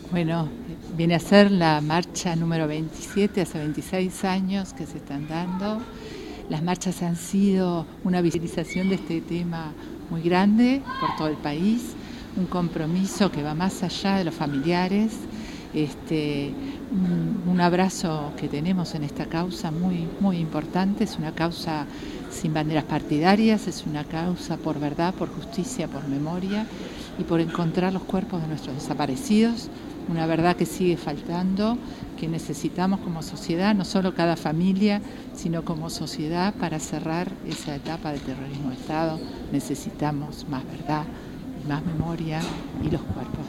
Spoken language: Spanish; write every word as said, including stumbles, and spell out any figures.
Bueno, viene a ser la marcha número veintisiete, hace veintiséis años que se están dando. Las marchas han sido una visibilización de este tema muy grande por todo el país, un compromiso que va más allá de los familiares, este, un, un abrazo que tenemos en esta causa muy, muy importante. Es una causa sin banderas partidarias, es una causa por verdad, por justicia, por memoria y por encontrar los cuerpos de nuestros desaparecidos. Una verdad que sigue faltando, que necesitamos como sociedad, no solo cada familia, sino como sociedad para cerrar esa etapa del terrorismo de Estado. Necesitamos más verdad, más memoria y los cuerpos.